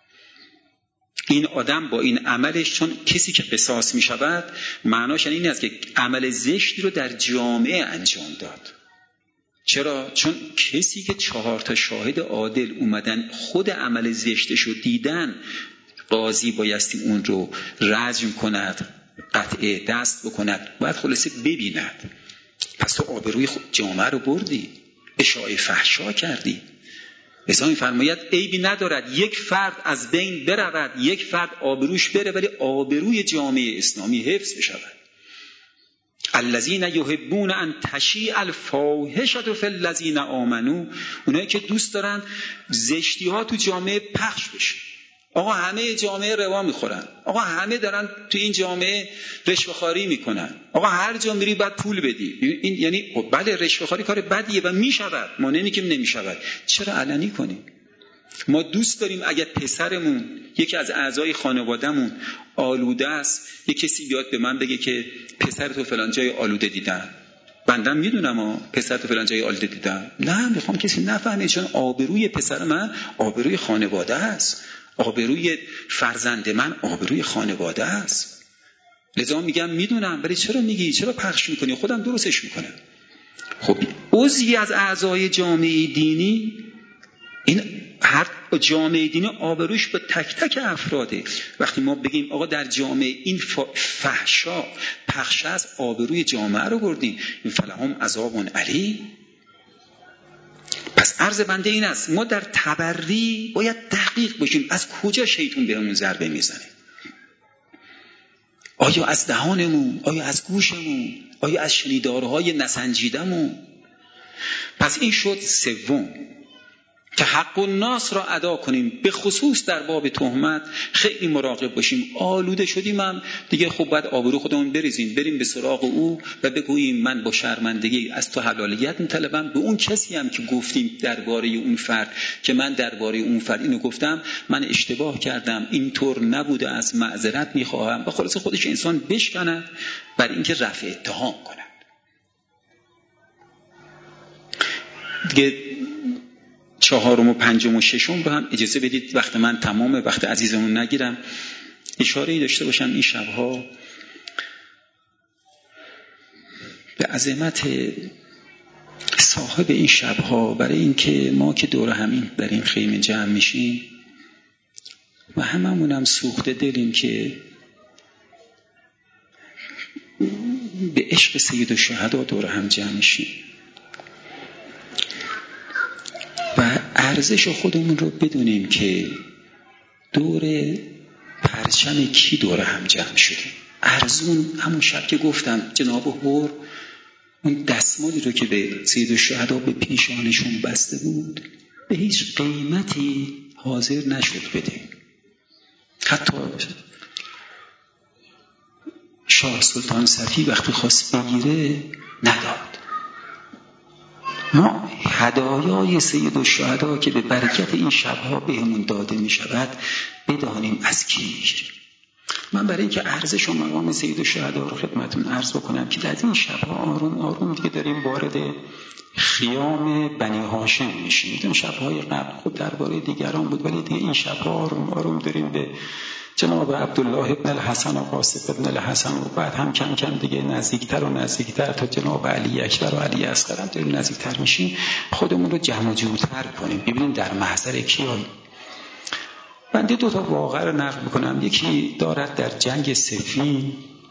این آدم با این عملش، چون کسی که قصاص می شود معناش این است که عمل زشتی رو در جامعه انجام داد. چرا؟ چون کسی که چهار تا شاهد عادل اومدن خود عمل زشتش رو دیدن، قاضی بایستی اون رو رجم کند، قطع دست بکند، باید خلاصه ببیند. پس تو آبروی جامعه رو بردی، اشاعه فحشا کردی. لذا می‌فرماید عیبی ندارد یک فرد از بین برود، یک فرد آبروش بره، ولی آبروی جامعه اسلامی حفظ بشود. الذین یحبون ان تشیع الفاحشة فی الذین آمنوا، اونایی که دوست دارن زشتی ها تو جامعه پخش بشه. آقا همه جامعه روا میخورن، آقا همه دارن تو این جامعه رشوه‌خواری میکنن، آقا هر جا میری باید پول بدی. این یعنی بله رشوه‌خواری کار بدیه و میشود، ما نمیگیم نمیشود، چرا علنی کنیم؟ ما دوست داریم اگر پسرمون، یکی از اعضای خانوادهمون آلوده است، یک کسی بیاد به من بگه که پسر تو فلان جای آلوده دیدن، بندم میدونم ها پسر تو فلان جای آلوده دیدم، نه میخوام کسی نفهمه، چون آبروی پسر من آبروی خانواده است، آبروی فرزند من آبروی خانواده است. لذا میگم میدونم، ولی چرا میگی، چرا پخش میکنی؟ خودم درستش میکنم. خب عضوی از اعضای جامعه دینی، این هر جامعه دینی آبروش به تک تک افراده. وقتی ما بگیم آقا در جامعه این فحشا پخش است، آبروی جامعه رو بردیم، این فلهم عذاب علی. پس عرض بنده این است، ما در تبری باید دقیق باشیم از کجا شیطان بهمون ضربه میزنه. آیا از دهانمون، آیا از گوشمون، آیا از شنیدارهای نسنجیدمون؟ پس این شد سوم. که حق الناس را ادا کنیم، به خصوص در باب تهمت خیلی مراقب باشیم. آلوده شدیم هم دیگه خب باید آبرو خودمون بریزیم، بریم به سراغ او و بگوییم من با شرمندگی از تو حلالیت میطلبم. به اون کسی هم که گفتیم درباره اون فرد که من درباره اون فرد اینو گفتم، من اشتباه کردم، اینطور نبوده، از معذرت میخواهم، و خلاص خودش انسان بشکند برای اینکه رفع اتهام کند. دیگه چهارم و پنجم و ششم رو هم اجازه بدید وقت من تمامه، وقت عزیزمون نگیرم، اشاره‌ای داشته باشم این شبها به عظمت صاحب این شبها، برای اینکه ما که دور همین در این خیمه جمع میشیم و هممون هم سوخته دلیم که به عشق سید الشهدا دور هم جمع میشیم و ارزش خودمون رو بدونیم که دور پرچم کی دور هم جمع شدیم. ارزون همون شب که گفتم جناب حور اون دستمالی رو که به سید الشهدا به پیشانشون بسته بود به هیچ قیمتی حاضر نشد بده. حتی شاه سلطان صفی وقتی خواست بگیره نداد. ما هدایای سید الشهدا که به برکت این شبها بهمون داده می شود بدانیم از کی میگیریم. من برای اینکه ارزش و مقام سید الشهدا رو خدمتتون عرض بکنم که در این شبها آروم آروم دیگه داریم وارد خیام بنی هاشم میشیم. میدونم شبهای قبل خود درباره دیگران بود، ولی دیگه این شبها آروم آروم داریم به جناب عبدالله ابن الحسن و قاسم ابن الحسن و بعد هم کم کم دیگه نزدیکتر و نزدیکتر تا جناب علی اکبر و علی اصغر هم داریم نزدیکتر میشیم. خودمون رو جمع و جورتر کنیم، ببینیم در محضر کیاییم. بنده دو تا واقعه رو نقل میکنم. یکی دارد در جنگ صفین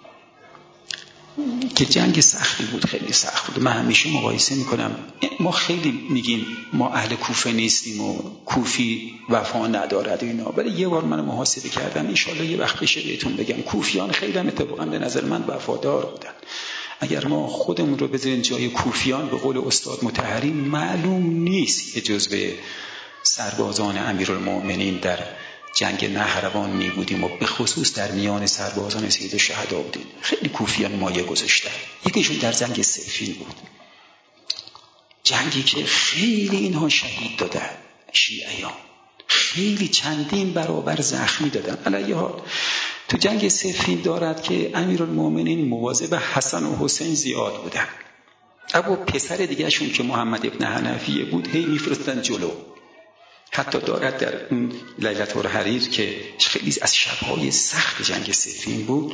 که جنگ سختی بود، خیلی سخت بود. من همیشه مقایسه میکنم، ما خیلی میگیم ما اهل کوفه نیستیم و کوفی وفا ندارد اینا، ولی یه بار من محاسبه کردم، ان شاءالله یه وقت بشه بهتون بگم، کوفیان خیلی هم اتفاقا به نظر من وفادار بودن. اگر ما خودمون رو بذاریم جای کوفیان، به قول استاد مطهری، معلوم نیست که جزو سربازان امیرالمؤمنین در جنگ نهروان می بودیم و به خصوص در میان سربازان سید الشهدا بودیم. خیلی کوفیان مایه گذاشتن. یکیشون در جنگ صفین بود، جنگی که خیلی اینها شهید دادن، شیعیان خیلی چندین برابر زخمی دادن. علیه حال تو جنگ صفین دارد که امیرالمؤمنین مواظب حسن و حسین زیاد بودن. ابو پسر دیگه شون که محمد ابن حنفیه بود هی میفرستن جلو. حتی دارد در اون لیلة الحریر که خیلی از شبهای سخت جنگ صفین بود،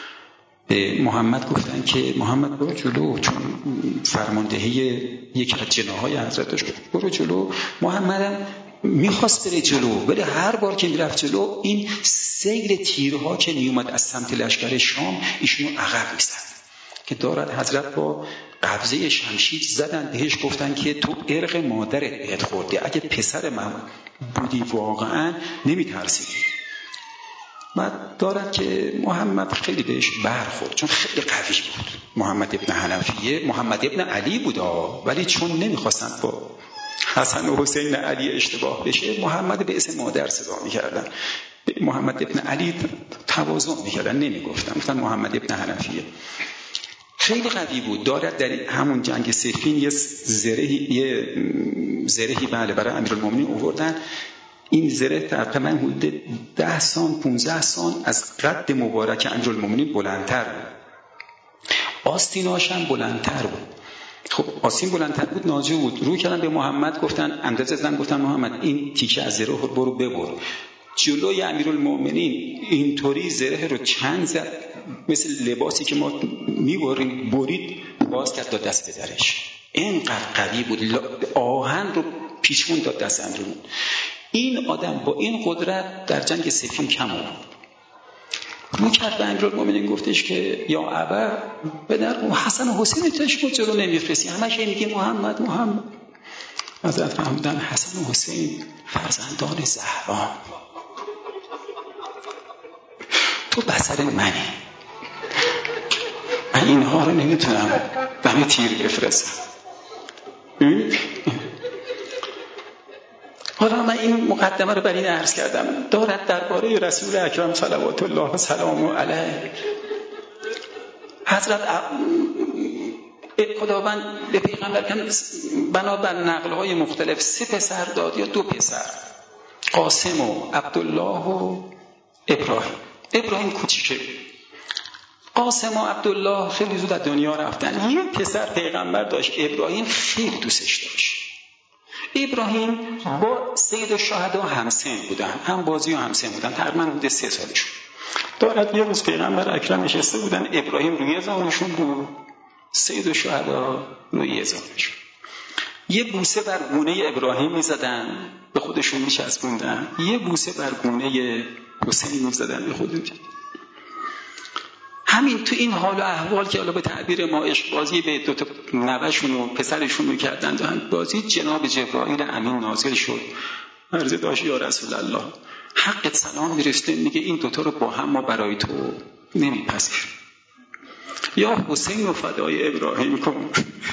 به محمد گفتن که محمد برو جلو، چون فرماندهی یکی از جناهای حضرت داشت، برو جلو. محمدم میخواست بره جلو، ولی هر بار که میرفت جلو این سیل تیرها که میومد از سمت لشکر شام ایشونو عقب میزد، که دارد حضرت با قبضه شمشیر زدن بهش، گفتن که تو ارق مادرت بهت خورده، اگه پسر من بودی واقعا نمیترسیدی. بعد دارد که محمد خیلی بهش برخورد، چون خیلی قوی بود. محمد ابن حنفیه محمد ابن علی بود، ولی چون نمیخواستن با حسن و حسین علی اشتباه بشه، محمد به اسم مادر صدا میکردن، محمد ابن علی تواضع میکردن، نمیگفتن، گفتن محمد ابن حنفیه. خیلی قوی بود. دارد در همون جنگ صفین یه زرهی یه زرهی بله برای امیرالمومنین آوردن. این زره تقریبا حدود ده سان پونزده سان از قد مبارک امیرالمومنین بلندتر بود. آستیناش هم بلندتر بود. خب آستین بلندتر بود، ناجی بود. روی کردن به محمد، گفتن اندازه زدن، گفتن محمد این تیکه از زره برو ببر. جلوی امیرالمومنین اینطوری زره رو چند زد، مثل لباسی که ما میبریم برید، باز کرد داد دست درش. اینقدر قوی بود، آهن رو پیچون داد دست امیرالمومنین. این آدم با این قدرت در جنگ صفین کم آورد. رو کرد به امیرالمومنین، گفتش که یا ابا پدر و حسن و حسین تشکر جلو نمیفرستی، همش میگه محمد محمد. حضرت فهمیدن حسن و حسین فرزندان زهرا، تو بصر منی، من اینها رو نمیتونم دم تیر بفرستم. این مقدمه رو بر این عرض کردم. دارد درباره رسول اکرم صلوات الله و سلام علیه حضرت خداوند به پیغمبر بنابر نقل‌های مختلف سه پسر داد یا دو پسر، قاسم و عبدالله و ابراهیم. ابراهیم کوچیکه، قاسم و عبدالله خیلی زود از دنیا رفتن. یه پسر پیغمبر داشت، ابراهیم خیلی دوستش داشت. ابراهیم با سید الشهدا همسن بودن، هم بازی و همسن بودن، تقریبا حدود سه سالشون. دارد یه روز پیغمبر اکرم نشسته بودن، ابراهیم روی زانوشون بود، سید الشهدا روی زانوشون. یه بوسه بر گونه ابراهیم میزدن، به خودشون میچسبوندن، یه بوسه بر گونه حسین میزدن، به خودشون. همین تو این حال و احوال که حالا به تعبیر ما عشق بازی به دو تا نوه‌شون و پسرشون می‌کردن، دهن بازی، جناب جبرائیل امین نازل شد. عرض داشت یا رسول الله، حقت سلام میرسته، میگه این دوتا رو با هم ما برای تو نمیپذیریم. یا حسین و فدای ابراهیم کن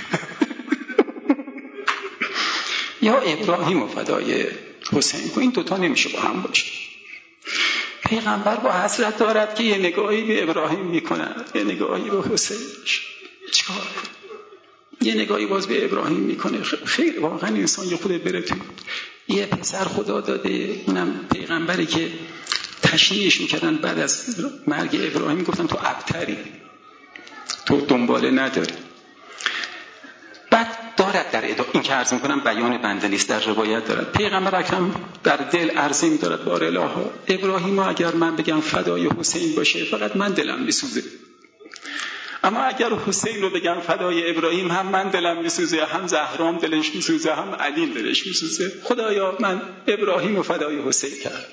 یا ابراهیم و فدای حسین کن، این دوتا نمیشه با هم باشه. پیغمبر با حسرت دارد که یه نگاهی به ابراهیم میکنه، یه نگاهی به حسین، چیکار کنه؟ یه نگاهی باز به ابراهیم میکنه. خیلی واقعا انسان یه خود بره تو. یه پسر خدا داده، اونم پیغمبری که تشنیعش میکردن بعد از مرگ ابراهیم، گفتن تو ابتری، تو دنباله نداری. بعد دارد در ادامه این که عرض میکنم بیان بنده نیست، در روایت دارد پیغمبر اکرم در دل عرض می‌دارد بار الها، ابراهیم اگر من بگم فدای حسین باشه فقط من دلم میسوزه، اما اگر حسین رو بگم فدای ابراهیم هم من دلم میسوزه، هم زهرام دلش میسوزه، هم علی دلش میسوزه. خدایا من ابراهیم رو فدای حسین کرد.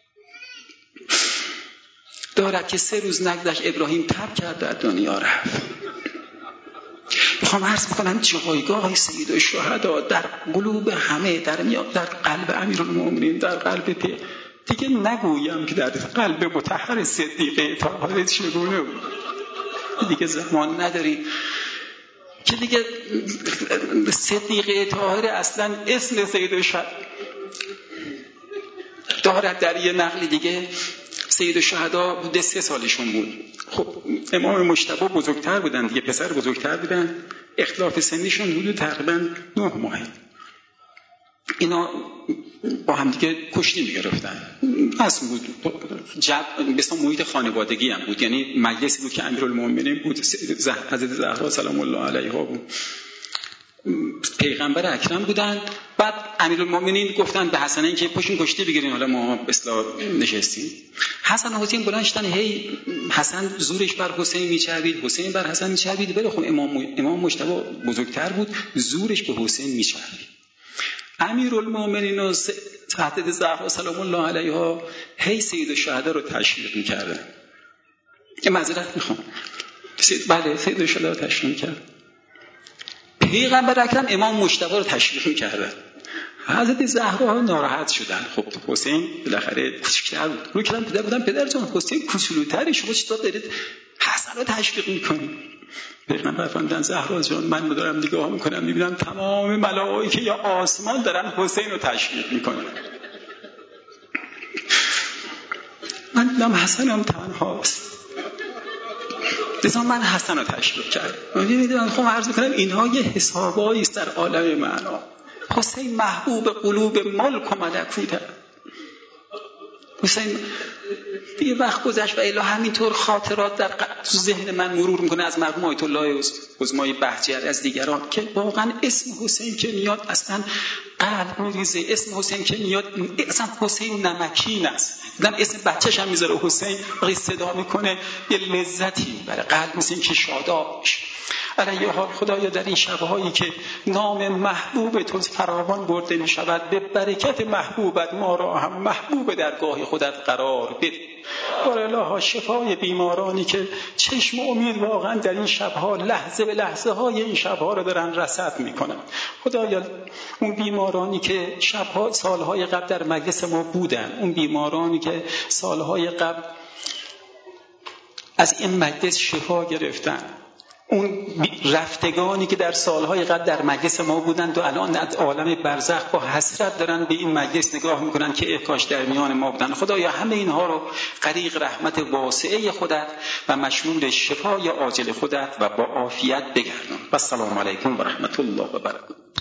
دارد که سه روز نگذشت ابراهیم تب کرد در دنیا رفت. میخوام عرض بکنم جایگاه سید الشهدا در قلوب همه، در میاد در قلب امیرالمومنین، در قلب پی دیگه نگویم که در قلب مطهر صدیقه طاهره چگونه بود. دیگه زمان نداریم که دیگه صدیقه طاهره اصلا اسم سید الشهدا دارد. در یه نقل دیگه سید الشهدا بوده سه سالشون بود. خب امام مجتبی بزرگتر بودن دیگه، پسر بزرگتر بودن، اختلاف سنیشون بود تقریبا نه ماه. اینا با هم دیگه کشتی میگرفتن. اصلا بود جب مثلا محیط خانوادگی هم بود، یعنی مجلسی بود که امیرالمومنین بود، حضرت زهرا سلام الله علیها بود، پیغمبر اکرم بودن. بعد امیرالمومنین گفتن به حسنین که پشین کشتی بگیرین، حالا ما به اصطلاح نشستیم. حسن و حسین بلند شدن، هی حسن زورش بر حسین میچربید، حسین بر حسن میچربید. ولی خب امام امام مجتبی بزرگتر بود، زورش به حسین میچربید. امیرالمومنین و حضرت زهرا سلام الله علیها هی سید الشهدا رو تشویق میکردن. معذرت میخوام، سید بله سید الشهدا رو تشویق میکردن. پیغمبر اکرم امام مجتبی رو تشویق می‌کردن. حضرت زهرا ناراحت شدن. خب حسین بالاخره کوچکتر بود. رو کردن پدر بودن پدر جان حسین کوچولوتره، شما چطور دارید حسن رو تشویق می‌کنید؟ پیغمبر فرمودن زهرا جان من دارم نگاه می‌کنم می‌بینم تمام ملائکه یا آسمان دارن حسین رو تشویق می‌کنن. من دیدم حسنم تنهاست. لذا من حسن رو تشویق کردم. من می‌دونم خب عرض کنم اینها یه حسابایی است در عالم معنا. حسین محبوب قلوب ملک و ملکوت. حسین یه وقت گذشت و الا همینطور خاطرات در ذهن من مرور میکنه از مرحوم آیت الله عظمای بهجت، از دیگران، که واقعا اسم حسین که میاد اصلا قلب میریزه. اسم حسین که میاد اصلا حسین نمکین است. دیدم اسم بچه‌ش هم میذاره حسین، وقتی صدا میکنه یه لذتی میبره، قلب مثل که شاداب میشه. علیه حال خدایا در این شب‌هایی که نام محبوب تو فراوان برده می شود، به برکت محبوبت ما را هم محبوب درگاه خودت قرار بده. بار الله شفای بیمارانی که چشم امید واقعا در این شب‌ها لحظه به لحظه های این شب‌ها رو دارن رصد میکنن. خدایا اون بیمارانی که شب‌ها سالهای قبل در مجلس ما بودن، اون بیمارانی که سالهای قبل از این مجلس شفا گرفتن، اون رفتگانی که در سالهای قبل در مجلس ما بودند و الان از عالم برزخ با حسرت دارن به این مجلس نگاه میکنن که کاش در میان ما بودن. خدایا همه اینها رو غریق رحمت واسعه خودت و مشمول شفای عاجل خودت و با عافیت بگردان. و السلام علیکم و رحمت الله و برکاته.